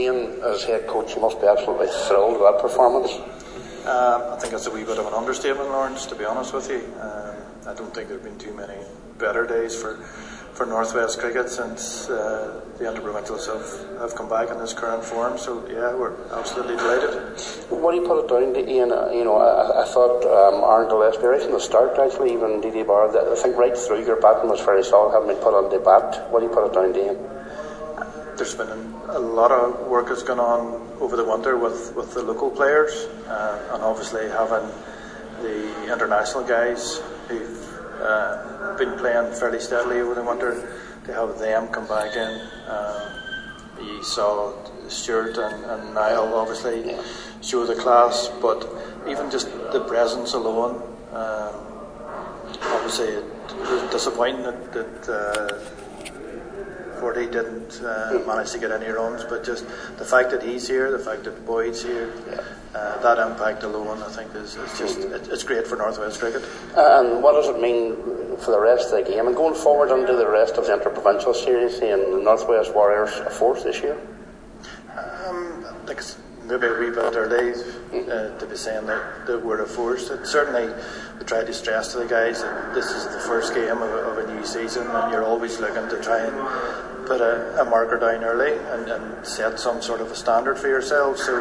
Ian, as head coach, you must be absolutely thrilled with that performance. I think it's a wee bit of an understatement, Lawrence, to be honest with you. I don't think there have been too many better days for Northwest Cricket since the Interprovincials have come back in this current form. So yeah, we're absolutely delighted. What do you put it down to, Ian? I thought Aaron Gillespie right from the start, actually, even Didi Barr, I think right through your batting was very solid, having been put on the bat. What do you put it down to, Ian? There's been a lot of work that's gone on over the winter with the local players, and obviously having the international guys who've been playing fairly steadily over the winter, to have them come back in. You saw Stuart and Niall obviously show the class, but even just the presence alone, obviously it was disappointing that Forty didn't manage to get any runs, but just the fact that he's here, the fact that Boyd's here, that impact alone, I think, is just it's great for Northwest Cricket. And what does it mean for the rest of the game and going forward into the rest of the Interprovincial series in the Northwest Warriors a fourth this year? I think it's maybe a wee bit early to be saying that we're a force. Certainly, we try to stress to the guys that this is the first game of a new season, and you're always looking to try and put a marker down early and set some sort of a standard for yourselves. So,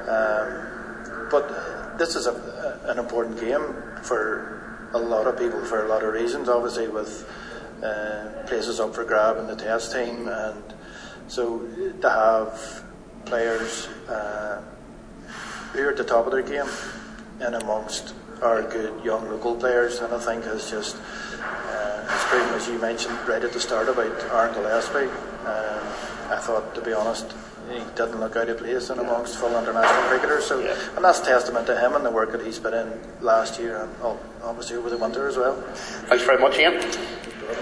but this is an important game for a lot of people for a lot of reasons. Obviously, with places up for grab in the test team, and so to have players who are at the top of their game in amongst our good young local players, and I think has just it's proven, as you mentioned right at the start, about Aaron Gillespie. I thought, to be honest, he didn't look out of place in amongst full international cricketers, so and that's testament to him and the work that he's put in last year and obviously over the winter as well. Thanks very much, Ian.